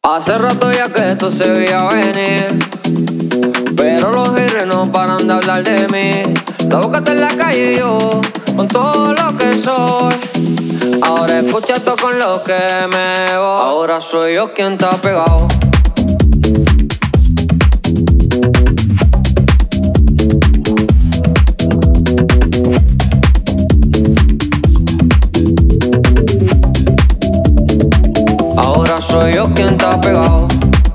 Hace rato ya que esto se veía venir, pero los haters no paran de hablar de mí. La boca está en la calle yo, con todo lo que soy. Ahora escucha esto con lo que me voy. Ahora soy yo quien está pegado. Ahora soy yo quien está pegado.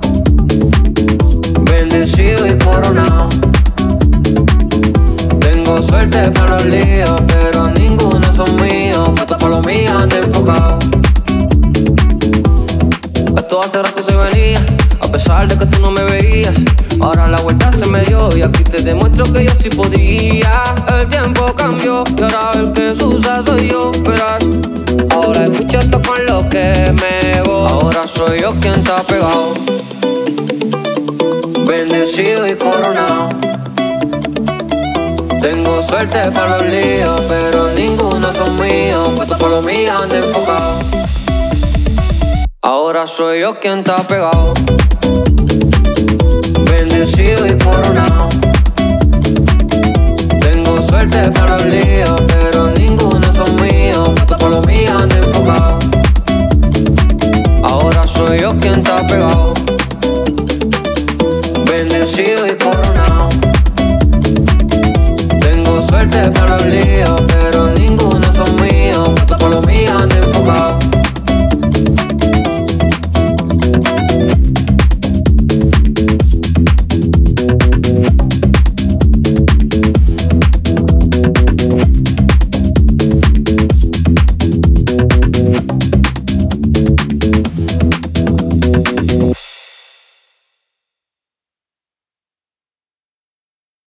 Bendecido y coronado. Tengo suerte para los líos, pero ninguno son míos. Puesto por lo mío ando enfocado. Esto hace rato se venía, a pesar de que tú no me veías. Ahora la vuelta se me dio y aquí te demuestro que yo sí podía. El tiempo cambió y ahora el que se usa soy yo, verás. Ahora escucho esto con lo que me voy. Ahora soy yo quien está pegado. Bendecido y coronado. Tengo suerte para los líos, pero ninguno son míos. Puesto por lo mío ando enfocado. Ahora soy yo quien está pegado. Bendecido y coronado. Tengo suerte para los líos, pero ninguno son míos. Puesto por lo mío ando enfocado. Ahora soy yo quien está pegado.